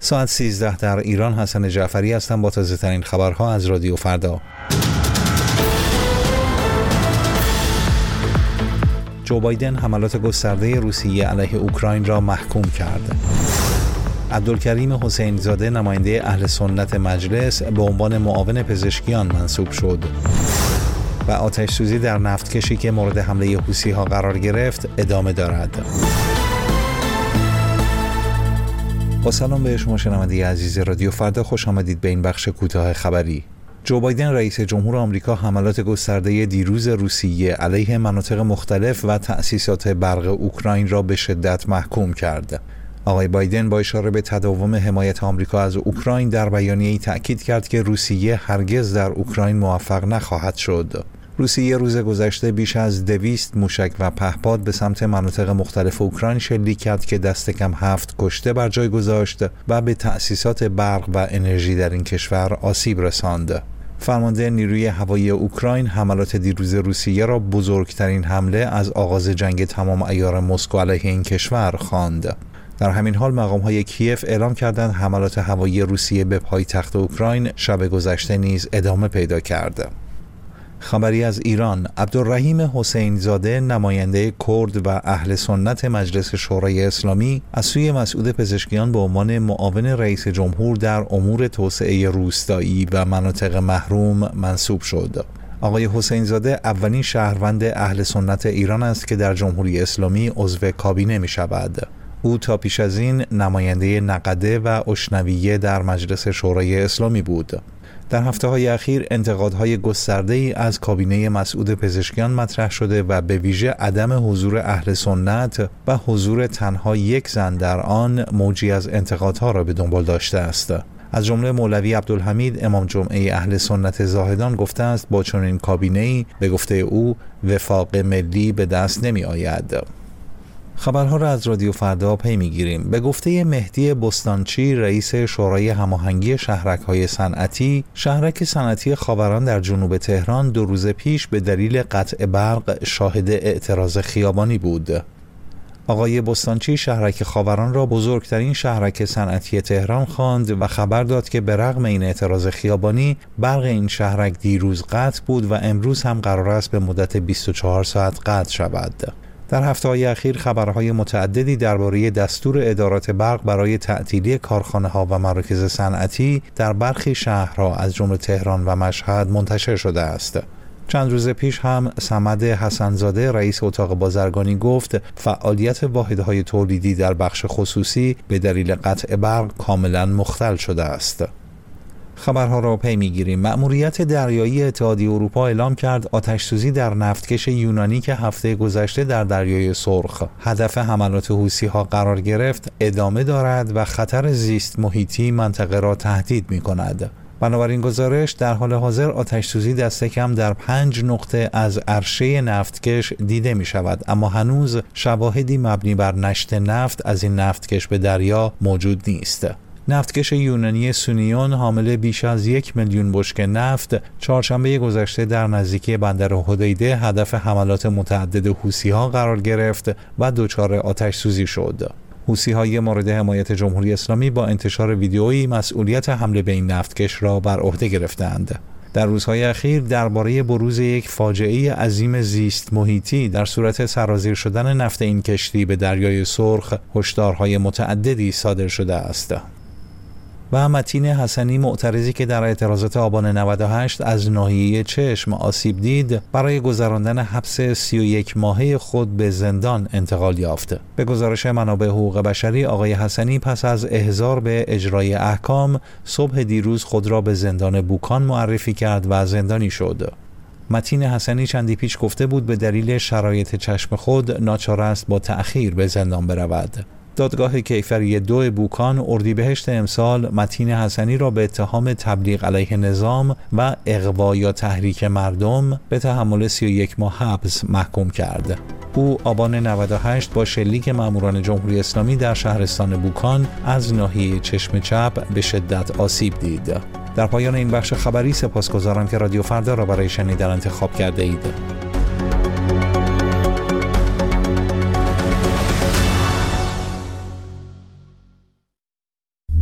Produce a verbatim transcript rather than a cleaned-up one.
ساعت سیزده در ایران. حسن جعفری هستم با تازه ترین خبرها از رادیو فردا. جو بایدن حملات گسترده روسیه علیه اوکراین را محکوم کرد. عبدالکریم حسین زاده نماینده اهل سنت مجلس به عنوان معاون پزشکیان منصوب شد. و آتش سوزی در نفتکشی که مورد حمله حوثی‌ها قرار گرفت ادامه دارد. با سلام به شما شنونده عزیز رادیو فردا، خوش آمدید به این بخش کوتاه خبری. جو بایدن رئیس جمهور آمریکا حملات گسترده دیروز روسیه علیه مناطق مختلف و تأسیسات برق اوکراین را به شدت محکوم کرد. آقای بایدن با اشاره به تداوم حمایت آمریکا از اوکراین در بیانیه‌ای تأکید کرد که روسیه هرگز در اوکراین موفق نخواهد شد. روسیه روز گذشته بیش از دویست موشک و پهپاد به سمت مناطق مختلف اوکراین شلیک کرد که دست کم هفت کشته بر جای گذاشت و به تأسیسات برق و انرژی در این کشور آسیب رساند. فرمانده نیروی هوایی اوکراین حملات دیروز روسیه را بزرگترین حمله از آغاز جنگ تمام عیار مسکو علیه این کشور خواند. در همین حال مقام‌های کیف اعلام کردند حملات هوایی روسیه به پایتخت اوکراین شب گذشته نیز ادامه پیدا کرد. خبری از ایران. عبدالرحیم حسین زاده نماینده کرد و اهل سنت مجلس شورای اسلامی از سوی مسعود پزشکیان به عنوان معاون رئیس جمهور در امور توسعه روستایی و مناطق محروم منصوب شد. آقای حسین زاده اولین شهروند اهل سنت ایران است که در جمهوری اسلامی عضو کابینه می شود. او تا پیش از این نماینده نقده و اشنویه در مجلس شورای اسلامی بود. در هفته‌های اخیر انتقادهای گسترده‌ای از کابینه مسعود پزشکیان مطرح شده و به ویژه عدم حضور اهل سنت و حضور تنها یک زن در آن موجی از انتقادها را به دنبال داشته است. از جمله مولوی عبدالحمید امام جمعه اهل سنت زاهدان گفته است با چنین کابینه‌ای به گفته او وفاق ملی به دست نمی آید. خبرها را از رادیو فردا پی میگیریم. به گفته مهدی بستانچی رئیس شورای هماهنگی شهرک‌های صنعتی، شهرک صنعتی خاوران در جنوب تهران دو روز پیش به دلیل قطع برق شاهد اعتراض خیابانی بود. آقای بستانچی شهرک خاوران را بزرگترین شهرک صنعتی تهران خواند و خبر داد که به رغم این اعتراض خیابانی برق این شهرک دیروز قطع بود و امروز هم قرار است به مدت بیست و چهار ساعت قطع شود. در هفته‌های اخیر خبرهای متعددی درباره دستور ادارات برق برای تعطیلی کارخانه‌ها و مراکز صنعتی در برخی شهرها از جمله تهران و مشهد منتشر شده است. چند روز پیش هم صمد حسن‌زاده رئیس اتاق بازرگانی گفت فعالیت واحدهای تولیدی در بخش خصوصی به دلیل قطع برق کاملا مختل شده است. خبرها را پی میگیریم. مأموریت دریایی اتحادیه اروپا اعلام کرد آتش‌سوزی در نفتکش یونانی که هفته گذشته در دریای سرخ هدف حملات حوثی‌ها قرار گرفت ادامه دارد و خطر زیست محیطی منطقه را تهدید می‌کند. بنابراین گزارش در حال حاضر آتش‌سوزی دست کم در پنج نقطه از عرشه نفتکش دیده می شود، اما هنوز شواهدی مبنی بر نشت نفت از این نفتکش به دریا موجود نیست. نفتکش یونانی سونیون حامل بیش از یک میلیون بشکه نفت چهارشنبه گذشته در نزدیکی بندر حدیده هدف حملات متعدد حوثی‌ها قرار گرفت و دچار آتش سوزی شد. حوثی‌های مورد حمایت جمهوری اسلامی با انتشار ویدئویی مسئولیت حمله به این نفتکش را بر عهده گرفتند. در روزهای اخیر درباره بروز یک فاجعه عظیم زیست محیطی در صورت سرازیر شدن نفت این کشتی به دریای سرخ هشدارهای متعددی صادر شده است. و متین حسنی معترضی که در اعتراضات آبان نود و هشت از ناحیه چشم آسیب دید برای گذراندن حبس سی و یک ماهه خود به زندان انتقال یافت. به گزارش منابع حقوق بشری آقای حسنی پس از احضار به اجرای احکام صبح دیروز خود را به زندان بوکان معرفی کرد و زندانی شد. متین حسنی چندی پیش گفته بود به دلیل شرایط چشم خود ناچار است با تأخیر به زندان برود. دادگاه کیفری دو بوکان اردیبهشت امسال متین حسنی را به اتهام تبلیغ علیه نظام و اغوا یا تحریک مردم به تحمل سی و یک ماه حبس محکوم کرد. او آبان نود و هشت با شلیک ماموران جمهوری اسلامی در شهرستان بوکان از ناحیه چشم چپ به شدت آسیب دید. در پایان این بخش خبری سپاسگزارم که رادیو فردا را برای شنیدن انتخاب کرده اید.